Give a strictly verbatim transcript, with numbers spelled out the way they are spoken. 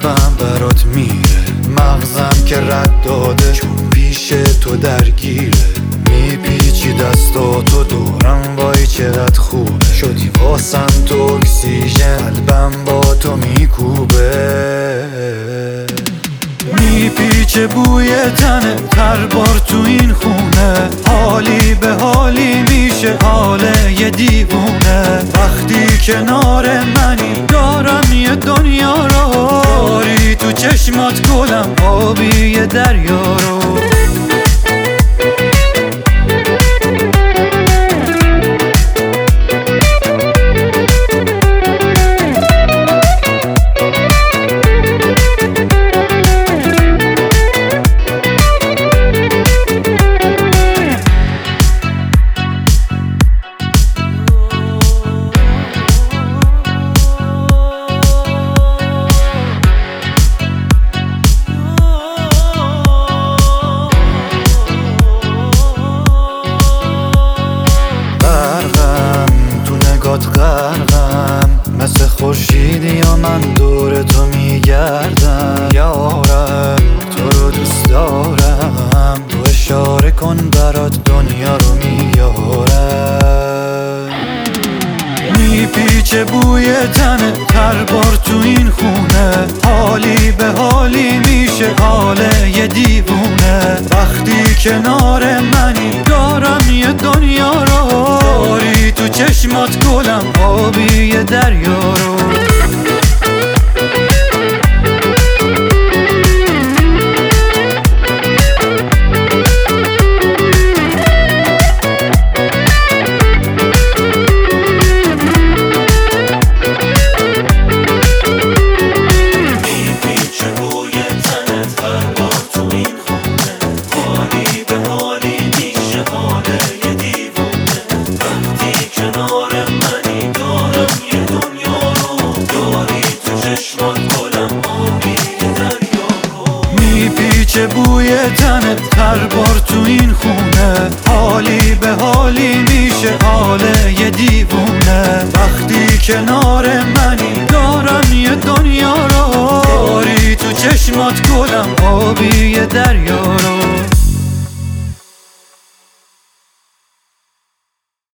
قلبم برات میره، مغزم که رد داده چون پیش تو درگیره. میپیچی دستاتو دورم، وای چقدر خوبه، شدی واسم تو اکسیژن، قلبم با تو میکوبه. میپیچه بوی تنه هر بار تو این خونه، حالی به حالی میشه حال یه دیوونه. وقتی کنار منی دارم یه دنیا رو، داری تو چشمات گلم آبی یه دریا رو. غرقم مثل خورشیدی یا من دور تو میگردم. یارم تو رو دوست دارم، تو اشاره کن برات دنیا رو میارم. میپیچه بوی تنه هر بار تو این خونه، حالی به حالی میشه حال یه دیوونه. وقتی کنار منی دارم یه دنیا رو، داری تو چشمات گلم آبی یه دریا رو. میپیچه بوی تنت هر بار تو این خونه، حالی به حالی میشه حال یه دیوونه. وقتی کنار منی دارم یه دنیا رو، داری تو چشمات گلم آبی یه دریا رو.